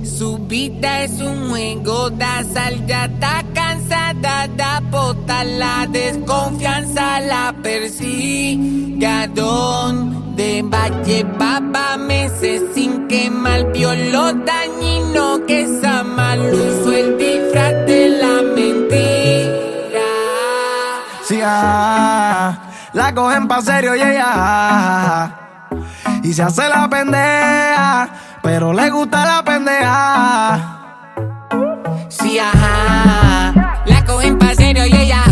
Su vida es un juego de azar, ya está cansada de apostar. La desconfianza la persigue a donde va, llevaba meses sin quemar. Vio lo dañino que es amar, usó el disfraz de la mentira. Sí, la cogen pa' serio y ella y se hace la pendeja, pero le gusta la pendeja. Sí, la cogen pa' serio y ella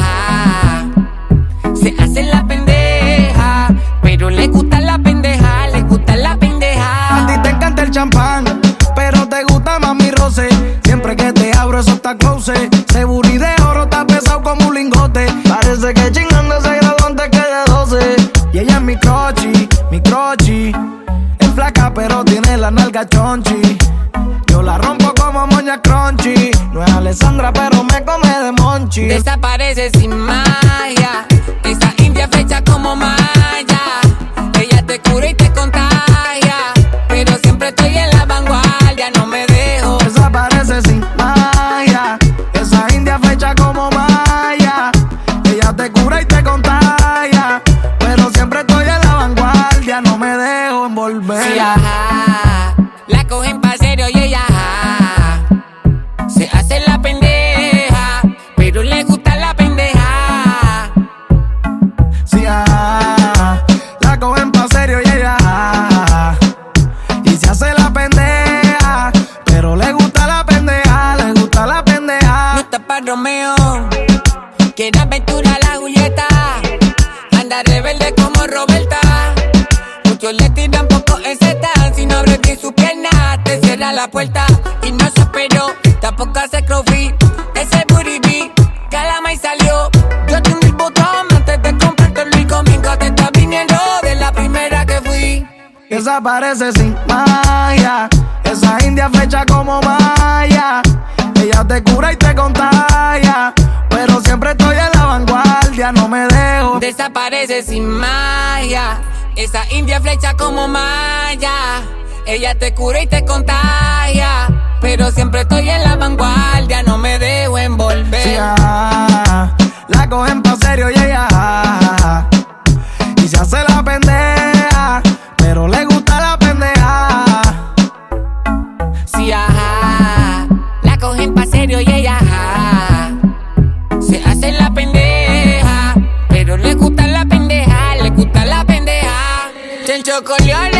se hace la pendeja, pero le gusta la pendeja, le gusta la pendeja. A ti te encanta el champán, pero te gusta más mi roce. Siempre que te abro eso está close. Seguro y de oro está pesado como un lingote. Parece que chingando se graduó antes que de 12. Y ella es mi crochi. Es flaca pero tiene la nalga chonchi. Yo la rompo como moña crunchy. No es Alessandra pero me come de monchi. Desaparece sin magia, esa india flecha como malla. Ella te cura y te contagia, pero siempre estoy en la vanguardia, no me dejo. Desaparece sin magia, esa india flecha como malla. Ella te cura y te contagia, pero siempre estoy en la vanguardia, no me dejo envolver. Sí, la cogen pa' serio y ella se hace la pendeja, pero le gusta la pendeja. Sí, la cogen pa' serio y ella y se hace la pendeja, pero le gusta la pendeja, le gusta la pendeja. No está pa' Romeo, quiere aventura la Julieta, anda rebelde como Roberta. Muchos le tiran poco en seta, si no abres bien su pierna te cierra la puerta. Y no se esperó, tampoco hace crossfit, ese booty beat, calama y salió. Yo tengo el botón antes de comprarte el rico, conmigo te está viniendo de la primera que fui. Desaparece sin magia, esa india flecha como malla. Ella te cura y te contagia, pero siempre estoy en la vanguardia, no me dejo. Desaparece sin magia, esa india flecha como malla. Ella te cura y te contagia, pero siempre estoy en la vanguardia, no me dejo envolver. Sí, la cogen pa' serio y ella y se hace la pendeja, pero le gusta la pendeja. Sí, la cogen pa' serio y ella se hace la pendeja, pero le gusta la pendeja, le gusta la pendeja. Chencho Corleone.